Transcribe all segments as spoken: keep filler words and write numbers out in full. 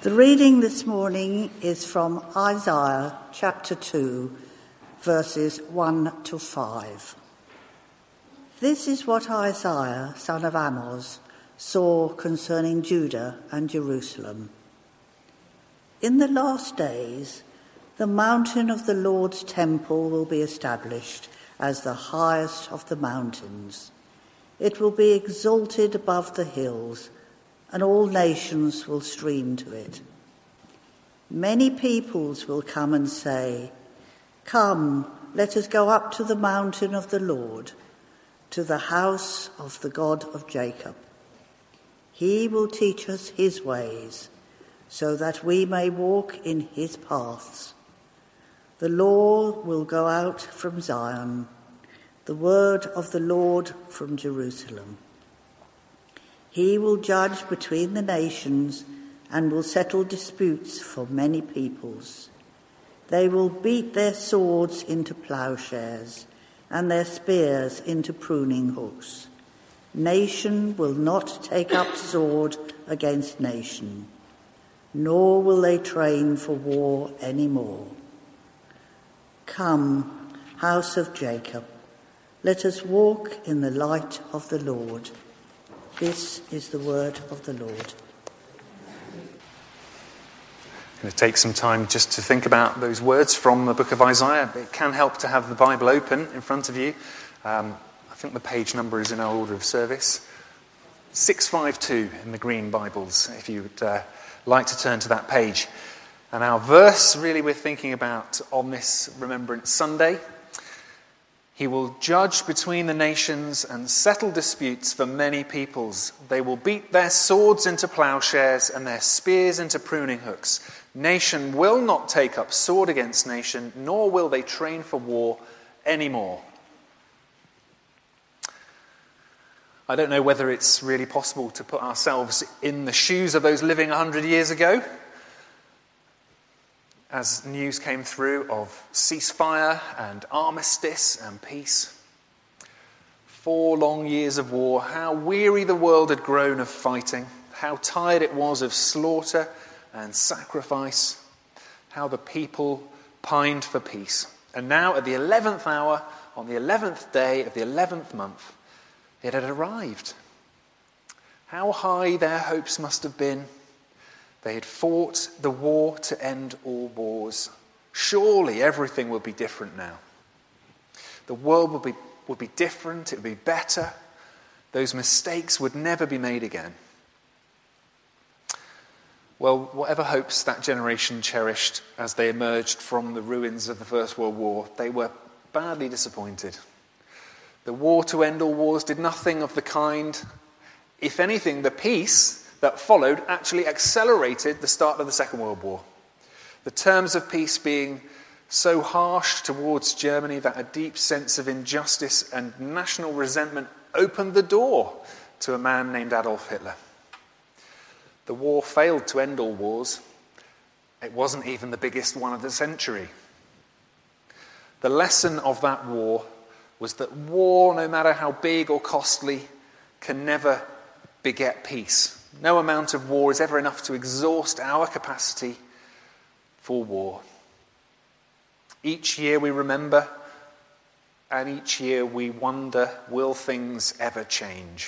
The reading this morning is from Isaiah chapter two, verses one to five. This is what Isaiah, son of Amoz, saw concerning Judah and Jerusalem. In the last days, the mountain of the Lord's temple will be established as the highest of the mountains. It will be exalted above the hills, and all nations will stream to it. Many peoples will come and say, "Come, let us go up to the mountain of the Lord, to the house of the God of Jacob. He will teach us his ways, so that we may walk in his paths. The law will go out from Zion, the word of the Lord from Jerusalem. He will judge between the nations and will settle disputes for many peoples. They will beat their swords into plowshares and their spears into pruning hooks. Nation will not take up sword against nation, nor will they train for war any more. Come, house of Jacob, let us walk in the light of the Lord." This is the word of the Lord. I'm going to take some time just to think about those words from the book of Isaiah. It can help to have the Bible open in front of you. Um, I think the page number is in our order of service. six fifty-two in the green Bibles, if you would uh, like to turn to that page. And our verse, really, we're thinking about on this Remembrance Sunday. He will judge between the nations and settle disputes for many peoples. They will beat their swords into plowshares and their spears into pruning hooks. Nation will not take up sword against nation, nor will they train for war anymore. I don't know whether it's really possible to put ourselves in the shoes of those living a hundred years ago, as news came through of ceasefire and armistice and peace. Four long years of war, how weary the world had grown of fighting, how tired it was of slaughter and sacrifice, how the people pined for peace. And now at the eleventh hour, on the eleventh day of the eleventh month, it had arrived. How high their hopes must have been. They had fought the war to end all wars. Surely everything will be different now. The world will be, will be different, it would be better. Those mistakes would never be made again. Well, whatever hopes that generation cherished as they emerged from the ruins of the First World War, they were badly disappointed. The war to end all wars did nothing of the kind. If anything, the peace that followed actually accelerated the start of the Second World War. The terms of peace being so harsh towards Germany that a deep sense of injustice and national resentment opened the door to a man named Adolf Hitler. The war failed to end all wars. It wasn't even the biggest one of the century. The lesson of that war was that war, no matter how big or costly, can never beget peace. No amount of war is ever enough to exhaust our capacity for war. Each year we remember, and each year we wonder, will things ever change?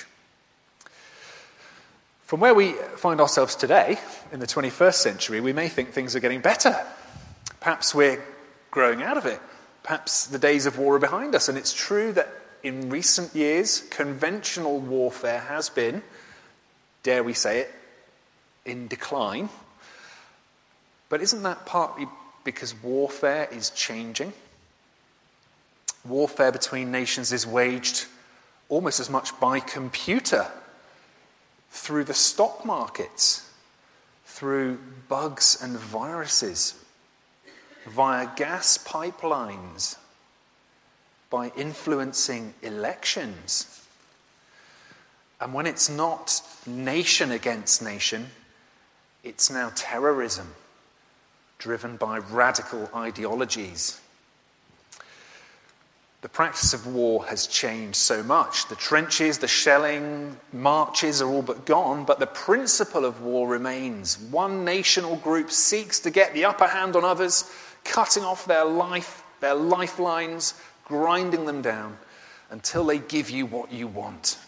From where we find ourselves today, in the twenty-first century, we may think things are getting better. Perhaps we're growing out of it. Perhaps the days of war are behind us. And it's true that in recent years, conventional warfare has been, dare we say it, in decline. But isn't that partly because warfare is changing? Warfare between nations is waged almost as much by computer, through the stock markets, through bugs and viruses, via gas pipelines, by influencing elections. And when it's not nation against nation, it's now terrorism, driven by radical ideologies. The practice of war has changed so much. The trenches, the shelling, marches are all but gone, but the principle of war remains. One nation or group seeks to get the upper hand on others, cutting off their life, their lifelines, grinding them down until they give you what you want.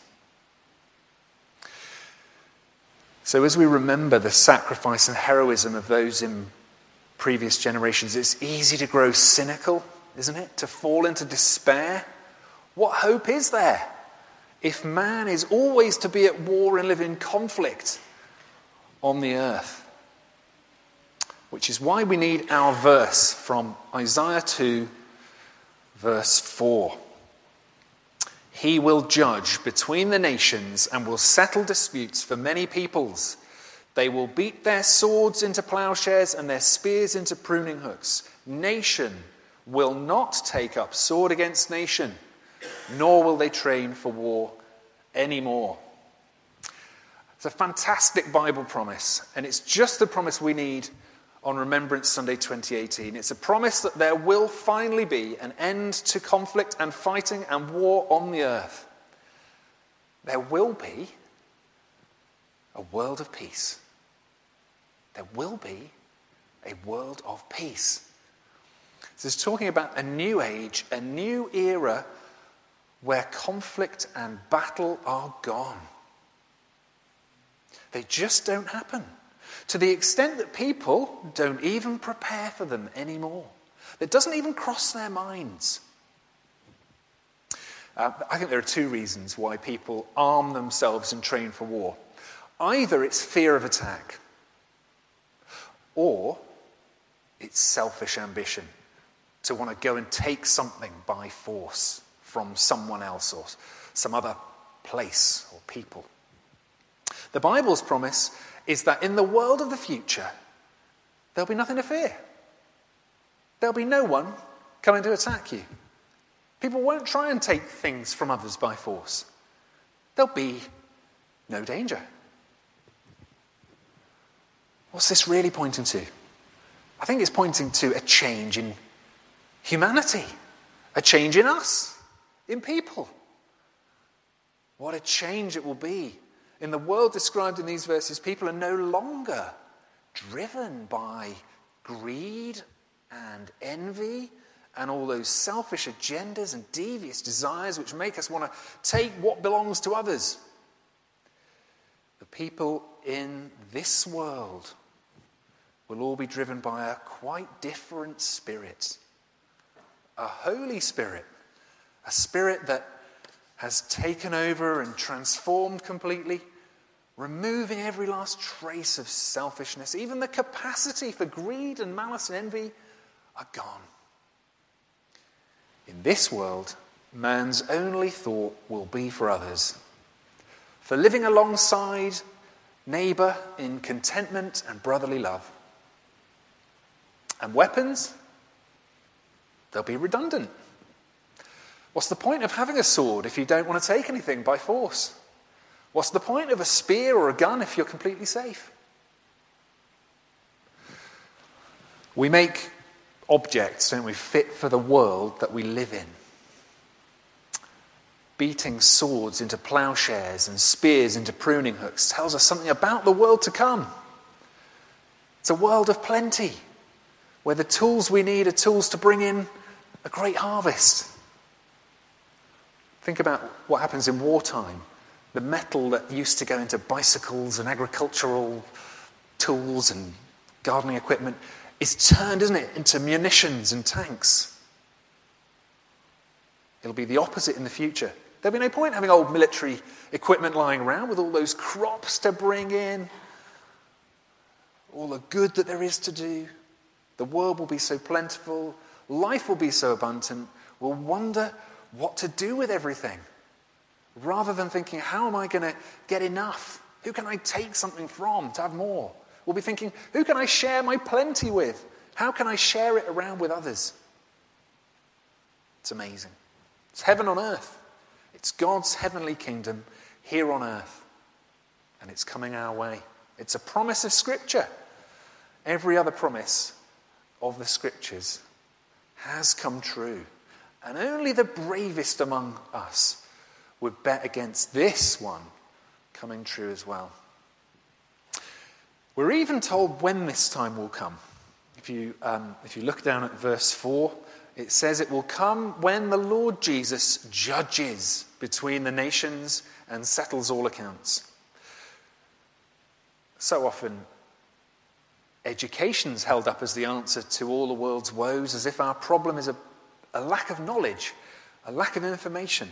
So as we remember the sacrifice and heroism of those in previous generations, it's easy to grow cynical, isn't it? To fall into despair. What hope is there if man is always to be at war and live in conflict on the earth? Which is why we need our verse from Isaiah two, verse four. He will judge between the nations and will settle disputes for many peoples. They will beat their swords into plowshares and their spears into pruning hooks. Nation will not take up sword against nation, nor will they train for war anymore. It's a fantastic Bible promise, and it's just the promise we need on Remembrance Sunday twenty eighteen. It's a promise that there will finally be an end to conflict and fighting and war on the earth. There will be a world of peace. There will be a world of peace. This is talking about a new age, a new era where conflict and battle are gone. They just don't happen. To the extent that people don't even prepare for them anymore. It doesn't even cross their minds. Uh, I think there are two reasons why people arm themselves and train for war. Either it's fear of attack, or it's selfish ambition to want to go and take something by force from someone else or some other place or people. The Bible's promise is that in the world of the future, there'll be nothing to fear. There'll be no one coming to attack you. People won't try and take things from others by force. There'll be no danger. What's this really pointing to? I think it's pointing to a change in humanity, a change in us, in people. What a change it will be. In the world described in these verses, people are no longer driven by greed and envy and all those selfish agendas and devious desires which make us want to take what belongs to others. The people in this world will all be driven by a quite different spirit. A Holy Spirit. A spirit that has taken over and transformed completely, removing every last trace of selfishness. Even the capacity for greed and malice and envy are gone. In this world, man's only thought will be for others, for living alongside neighbour in contentment and brotherly love. And weapons, they'll be redundant. What's the point of having a sword if you don't want to take anything by force? What's the point of a spear or a gun if you're completely safe? We make objects, don't we, fit for the world that we live in. Beating swords into plowshares and spears into pruning hooks tells us something about the world to come. It's a world of plenty, where the tools we need are tools to bring in a great harvest. Think about what happens in wartime. The metal that used to go into bicycles and agricultural tools and gardening equipment is turned, isn't it, into munitions and tanks. It'll be the opposite in the future. There'll be no point having old military equipment lying around with all those crops to bring in, all the good that there is to do. The world will be so plentiful, life will be so abundant, we'll wonder what to do with everything. Rather than thinking, how am I going to get enough? Who can I take something from to have more? We'll be thinking, who can I share my plenty with? How can I share it around with others? It's amazing. It's heaven on earth. It's God's heavenly kingdom here on earth. And it's coming our way. It's a promise of Scripture. Every other promise of the Scriptures has come true. And only the bravest among us would bet against this one coming true as well. We're even told when this time will come. If you, um, if you look down at verse four, it says it will come when the Lord Jesus judges between the nations and settles all accounts. So often, education's held up as the answer to all the world's woes, as if our problem is a, a lack of knowledge, a lack of information.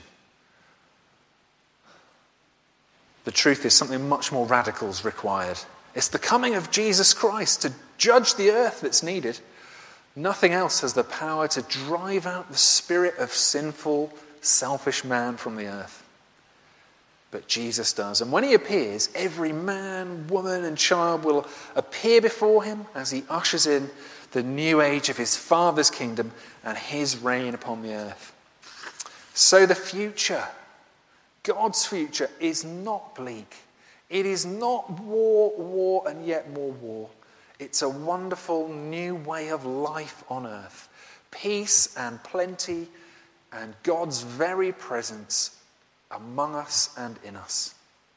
The truth is something much more radical is required. It's the coming of Jesus Christ to judge the earth that's needed. Nothing else has the power to drive out the spirit of sinful, selfish man from the earth. But Jesus does. And when he appears, every man, woman, and child will appear before him as he ushers in the new age of his Father's kingdom and his reign upon the earth. So the future, God's future, is not bleak. It is not war, war, and yet more war. It's a wonderful new way of life on earth. Peace and plenty and God's very presence among us and in us.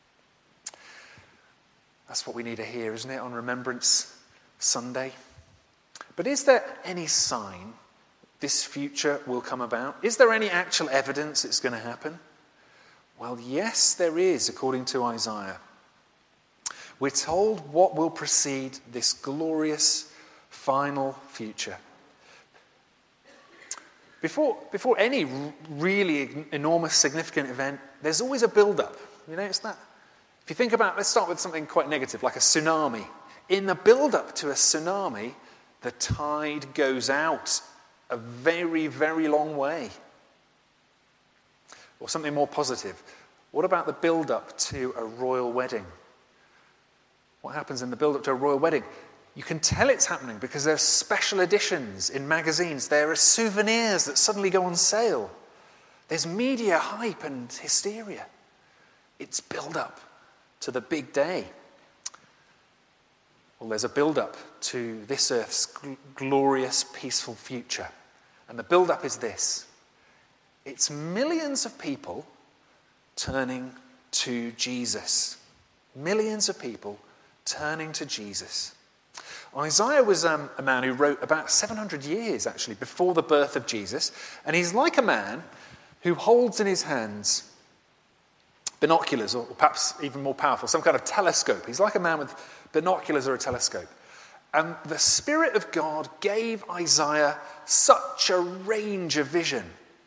That's what we need to hear, isn't it, on Remembrance Sunday? But is there any sign this future will come about? Is there any actual evidence it's going to happen? Well, yes, there is, according to Isaiah. We're told what will precede this glorious final future. Before, before any really enormous, significant event, there's always a build-up. You notice that? If you think about, let's start with something quite negative, like a tsunami. In the build-up to a tsunami, the tide goes out a very, very long way. Or something more positive. What about the build-up to a royal wedding? What happens in the build-up to a royal wedding? You can tell it's happening because there's special editions in magazines. There are souvenirs that suddenly go on sale. There's media hype and hysteria. It's build-up to the big day. Well, there's a build-up to this earth's gl- glorious, peaceful future. And the build-up is this. It's millions of people turning to Jesus. Millions of people turning to Jesus. Isaiah was um, a man who wrote about seven hundred years, actually, before the birth of Jesus. And he's like a man who holds in his hands binoculars, or perhaps even more powerful, some kind of telescope. He's like a man with binoculars or a telescope. And the Spirit of God gave Isaiah such a range of vision.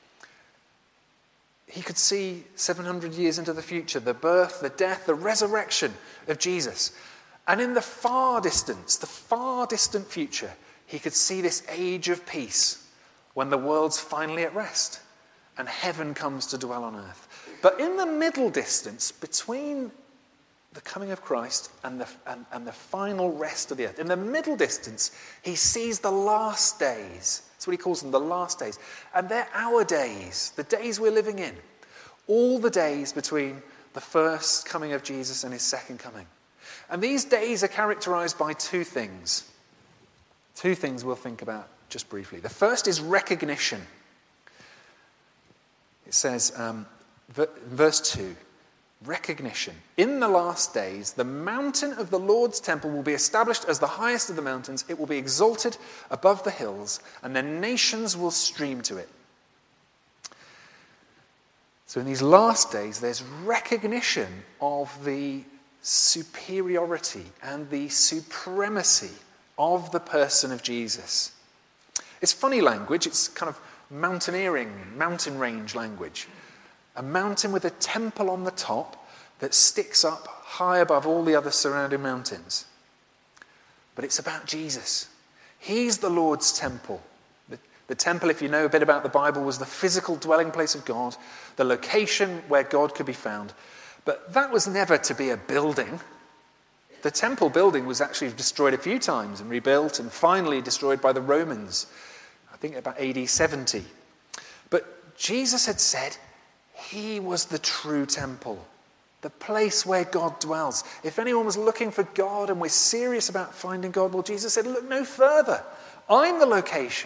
He could see seven hundred years into the future, the birth, the death, the resurrection of Jesus. And in the far distance, the far distant future, he could see this age of peace when the world's finally at rest and heaven comes to dwell on earth. But in the middle distance, between the coming of Christ and the, and, and the final rest of the earth, in the middle distance, he sees the last days. That's what he calls them, the last days. And they're our days, the days we're living in. All the days between the first coming of Jesus and his second coming. And these days are characterized by two things. Two things we'll think about just briefly. The first is recognition. It says, um, verse two, recognition. In the last days, the mountain of the Lord's temple will be established as the highest of the mountains. It will be exalted above the hills, and the nations will stream to it. So in these last days, there's recognition of the superiority and the supremacy of the person of Jesus. It's funny language. It's kind of mountaineering, mountain range language. A mountain with a temple on the top that sticks up high above all the other surrounding mountains. But it's about Jesus. He's the Lord's temple. The, the temple, if you know a bit about the Bible, was the physical dwelling place of God, the location where God could be found. But that was never to be a building. The temple building was actually destroyed a few times and rebuilt and finally destroyed by the Romans, I think about A D seventy. But Jesus had said he was the true temple, the place where God dwells. If anyone was looking for God and we're serious about finding God, well, Jesus said, look no further. I'm the location.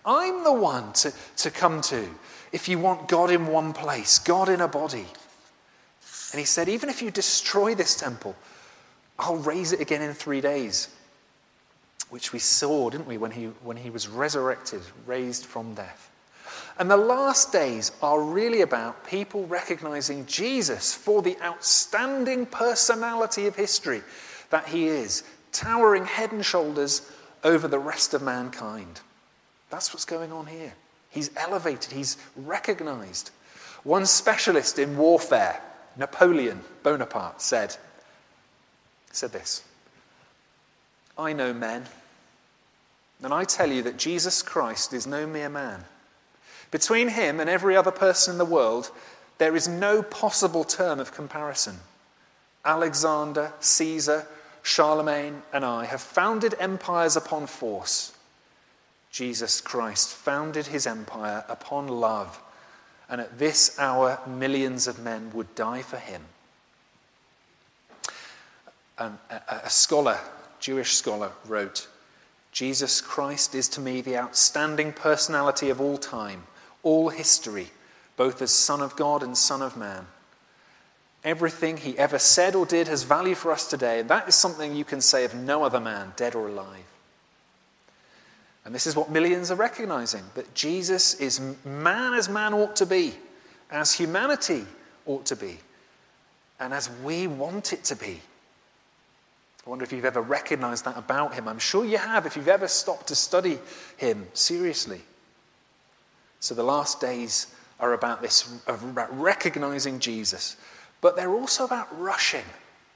I'm the one to, to come to if you want God in one place, God in a body. And he said, even if you destroy this temple, I'll raise it again in three days. Which we saw, didn't we, when he, when he was resurrected, raised from death. And the last days are really about people recognizing Jesus for the outstanding personality of history that he is, towering head and shoulders over the rest of mankind. That's what's going on here. He's elevated, he's recognized. One specialist in warfare, Napoleon Bonaparte, said, said this, I know men, and I tell you that Jesus Christ is no mere man. Between him and every other person in the world, there is no possible term of comparison. Alexander, Caesar, Charlemagne, and I have founded empires upon force. Jesus Christ founded his empire upon love, and at this hour millions of men would die for him. Um, a, a scholar, Jewish scholar, wrote, Jesus Christ is to me the outstanding personality of all time, all history, both as Son of God and Son of Man. Everything he ever said or did has value for us today, and that is something you can say of no other man, dead or alive. And this is what millions are recognizing, that Jesus is man as man ought to be, as humanity ought to be, and as we want it to be. I wonder if you've ever recognized that about him. I'm sure you have, if you've ever stopped to study him seriously. So the last days are about this, about recognizing Jesus. But they're also about rushing.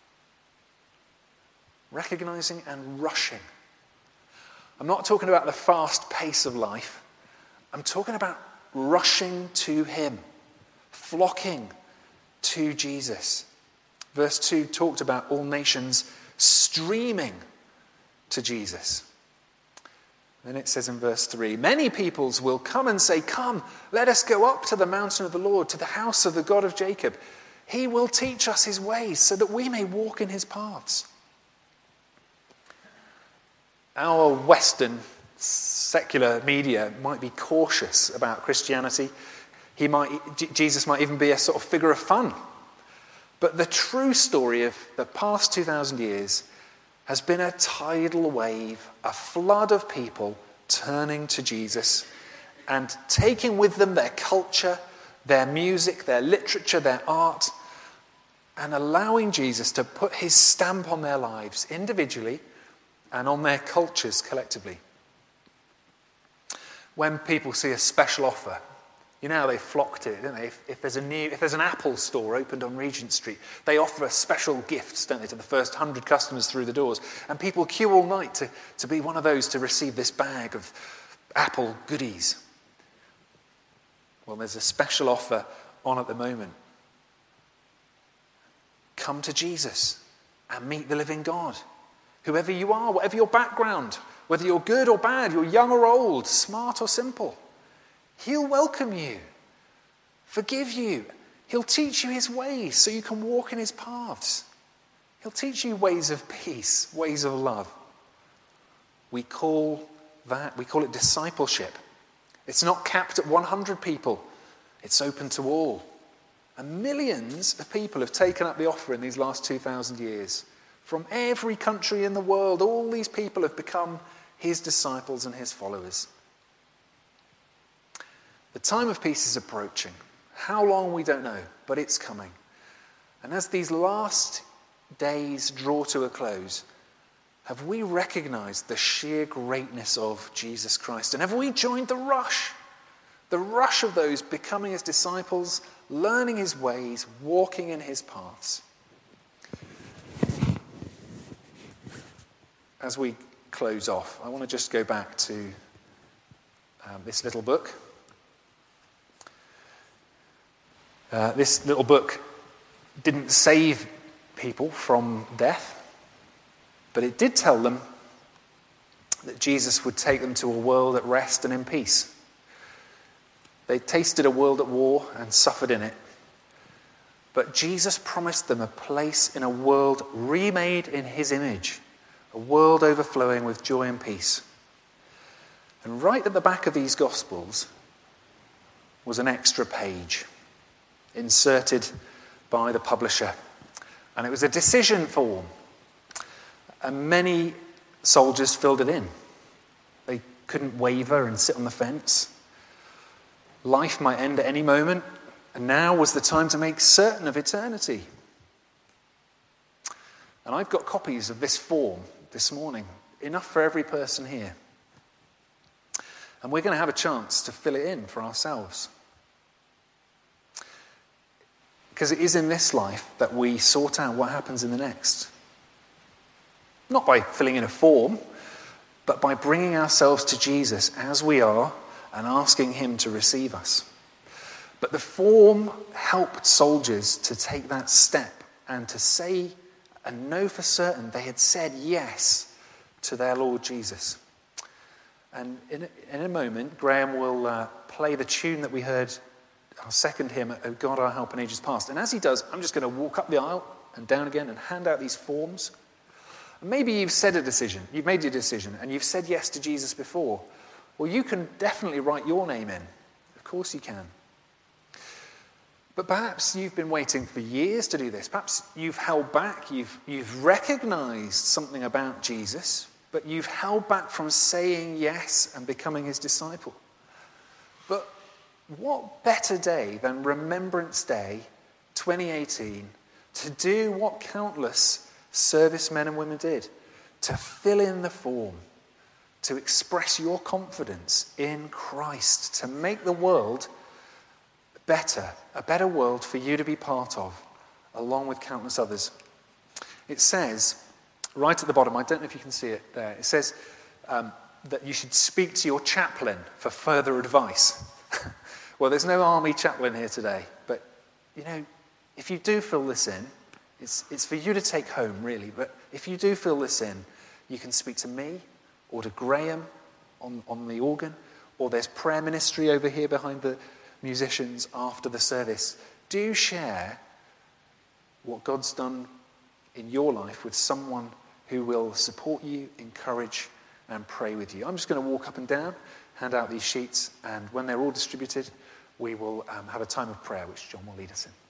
Recognizing and rushing. I'm not talking about the fast pace of life. I'm talking about rushing to him. Flocking to Jesus. Verse two talked about all nations streaming to Jesus. Then it says in verse three, many peoples will come and say, come, let us go up to the mountain of the Lord, to the house of the God of Jacob. He will teach us his ways so that we may walk in his paths. Our Western secular media might be cautious about Christianity. He might, Jesus might even be a sort of figure of fun. But the true story of the past two thousand years has been a tidal wave, a flood of people turning to Jesus and taking with them their culture, their music, their literature, their art, and allowing Jesus to put his stamp on their lives individually and on their cultures collectively. When people see a special offer, you know how they flock to it, don't they? If, if there's a new, if there's an Apple store opened on Regent Street, they offer special gifts, don't they, to the first hundred customers through the doors. And people queue all night to, to be one of those to receive this bag of Apple goodies. Well, there's a special offer on at the moment. Come to Jesus and meet the living God. Whoever you are, whatever your background, whether you're good or bad, you're young or old, smart or simple. He'll welcome you, forgive you. He'll teach you his ways so you can walk in his paths. He'll teach you ways of peace, ways of love. We call that, we call it discipleship. It's not capped at one hundred people. It's open to all. And millions of people have taken up the offer in these last two thousand years. From every country in the world, all these people have become his disciples and his followers. The time of peace is approaching. How long, we don't know, but it's coming. And as these last days draw to a close, have we recognized the sheer greatness of Jesus Christ? And have we joined the rush? The rush of those becoming his disciples, learning his ways, walking in his paths. As we close off, I want to just go back to um, this little book. Uh, this little book didn't save people from death, but it did tell them that Jesus would take them to a world at rest and in peace. They tasted a world at war and suffered in it, but Jesus promised them a place in a world remade in his image, a world overflowing with joy and peace. And right at the back of these Gospels was an extra page inserted by the publisher. And it was a decision form. And many soldiers filled it in. They couldn't waver and sit on the fence. Life might end at any moment, and now was the time to make certain of eternity. And I've got copies of this form this morning, enough for every person here. And we're going to have a chance to fill it in for ourselves. Because it is in this life that we sort out what happens in the next. Not by filling in a form, but by bringing ourselves to Jesus as we are and asking him to receive us. But the form helped soldiers to take that step and to say and know for certain they had said yes to their Lord Jesus. And in a, in a moment, Graham will uh, play the tune that we heard, our second hymn, O God, Our Help in Ages Past. And as he does, I'm just going to walk up the aisle and down again and hand out these forms. And maybe you've said a decision, you've made your decision, and you've said yes to Jesus before. Well, you can definitely write your name in. Of course you can. But perhaps you've been waiting for years to do this. Perhaps you've held back, you've, you've recognized something about Jesus, but you've held back from saying yes and becoming his disciple. But what better day than Remembrance Day twenty eighteen to do what countless servicemen and women did, to fill in the form, to express your confidence in Christ, to make the world better, a better world for you to be part of, along with countless others. It says, right at the bottom, I don't know if you can see it there, it says um, that you should speak to your chaplain for further advice. Well, there's no army chaplain here today, but, you know, if you do fill this in, it's, it's for you to take home, really, but if you do fill this in, you can speak to me or to Graham on, on the organ, or there's prayer ministry over here behind the musicians after the service. Do share what God's done in your life with someone who will support you, encourage, and pray with you. I'm just going to walk up and down, hand out these sheets, and when they're all distributed, we will um, have a time of prayer, which John will lead us in.